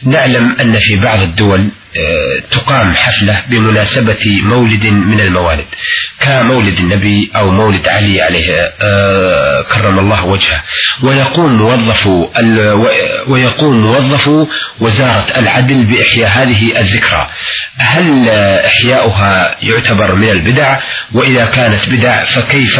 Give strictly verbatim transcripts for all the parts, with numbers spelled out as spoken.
نعلم أن في بعض الدول تقام حفلة بمناسبة مولد من الموالد كمولد النبي أو مولد علي عليه كرم الله وجهه، ويقوم موظف ويقوم موظف وزارة العدل بإحياء هذه الذكرى. هل إحياؤها يعتبر من البدع؟ وإذا كانت بدع فكيف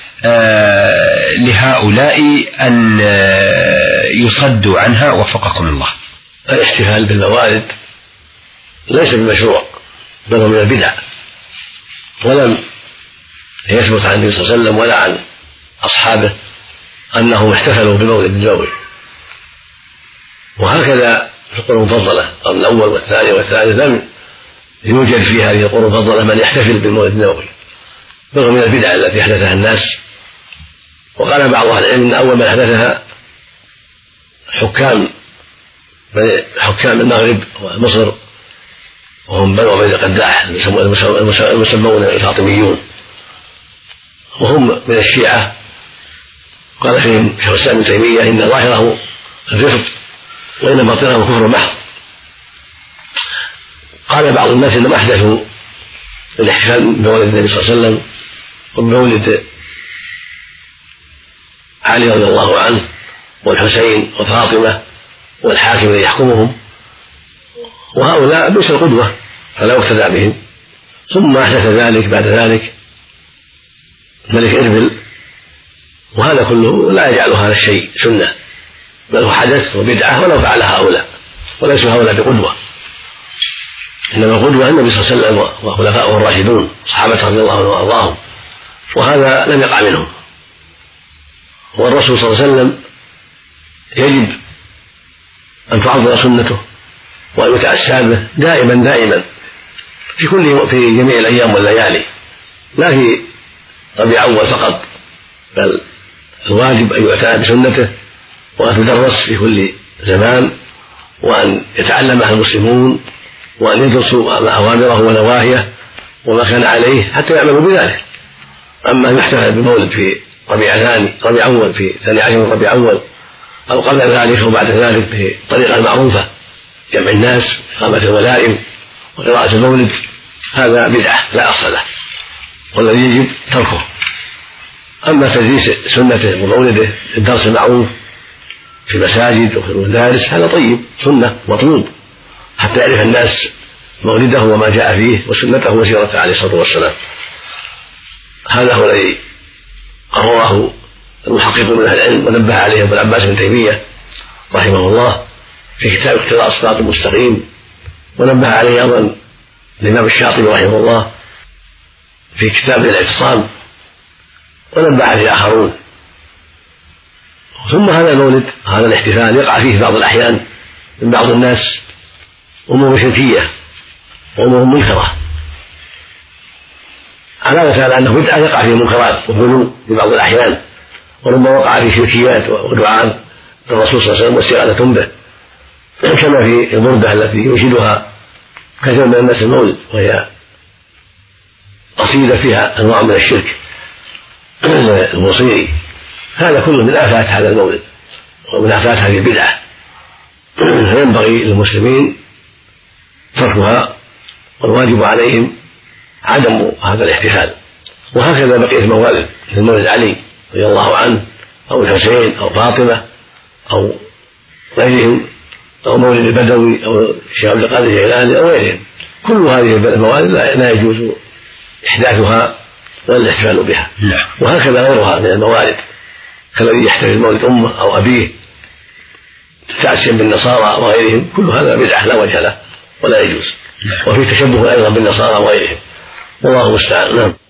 لهؤلاء أن يصدوا عنها وفقكم الله؟ الاحتفال بالموالد ليس بمشروع بل هو من البدع، ولم يثبت عن النبي صلى الله عليه وسلم ولا عن أصحابه أنهم احتفلوا بمولد النبوي. وهكذا في القرون المفضلة القرن الأول والثاني والثالث لم يوجد في هذه القرون المفضلة من يحتفل بالمولد النبوي، بل هو من البدع التي أحدثها الناس. وقال بعض أهل العلم أن أول من أحدثها حكام حكام المغرب ومصر، وهم بنو عبيد القداح المسمون الفاطميون، وهم من الشيعة. قال فيهم شيخ الإسلام ابن تيمية إن ظاهره الرفض وإن باطنه كفر محض. قال بعض الناس إنهم أحدثوا الاحتفال بمولد النبي صلى الله عليه وسلم وبمولد علي رضي الله عنه والحسين وفاطمة والحاكم الذي يحكمهم، وهؤلاء ليس القدوة فلا يقتدى بهم. ثم أحدث ذلك بعد ذلك الملك إربل، وهذا كله لا يجعل هذا الشيء سنة، بل هو حدث وبدعة ولو فعل هؤلاء، وليسوا هؤلاء بقدوة، إنما القدوة النبي صلى الله عليه وسلم وخلفاؤه الراشدون صحابته رضي الله عنهم وأرضاهم، وهذا لم يقع منهم. والرسول صلى الله عليه وسلم يجب أن تعظم سنته وأن يتأسى به دائما دائما في كل في جميع الأيام والليالي، لا في ربيع أول فقط، بل الواجب أن يؤتى بسنته وأن تدرس في كل زمان، وأن يتعلمها المسلمون وأن يدرسوا أوامره ونواهيه وما كان عليه حتى يعملوا بذلك. أما أن يحتفل بمولد في ربيع ثاني ربيع أول في ثاني عشر من ربيع أول أو قبل ذلك أو بعد ذلك بالطريقة المعروفة، جمع الناس إقامة الولائم وقراءة المولد، هذا بدعة لا أصل له والذي يجب تركه. أما تدريس سنته ومولده الدرس المعروف في المساجد وفي المدارس هذا طيب سنة مطلوب حتى يعرف الناس مولده وما جاء فيه وسنته وسيرته عليه الصلاة والسلام. هذا هو الذي قرره المحققون من أهل العلم ونبه عليه ابن عباس بن تيمية رحمه الله في كتاب اقتضاء الصراط المستقيم، ونبه عليه أيضا الإمام الشاطبي رحمه الله في كتاب الاعتصام، ونبه عليه آخرون. ثم هذا المولد هذا الاحتفال يقع فيه بعض الأحيان من بعض الناس أمور شركية وأمور منكرة، علامة على أنه بدعة يقع فيه منكرات وغلو في بعض الأحيان، وربما وقع في شركيات ودعاء الرسول صلى الله عليه وسلم واستغاثة به، كما في البردة التي ينشدها كثير من الناس المولد، وهي قصيدة فيها أنواع من الشرك البوصيري. هذا كله من آفات هذا المولد ومن آفات هذه البدعة، فينبغي للمسلمين تركها، والواجب عليهم عدم هذا الاحتفال. وهكذا بقية الموالد مثل مولد علي رضي الله عنه أو الحسين أو فاطمة أو غيرهم، أو مولد البدوي أو الشيخ عبد القادر الجيلاني أو غيرهم، كل هذه الموالد لا يجوز إحداثها ولا الاحتفال بها. وهكذا غيرها من الموالد كالذي يحتفل مولد أمه أو أبيه تأسيا بالنصارى وغيرهم، كل هذا بدعة لا وجه له ولا يجوز، وفي تشبه أيضا بالنصارى وغيرهم، والله المستعان. نعم.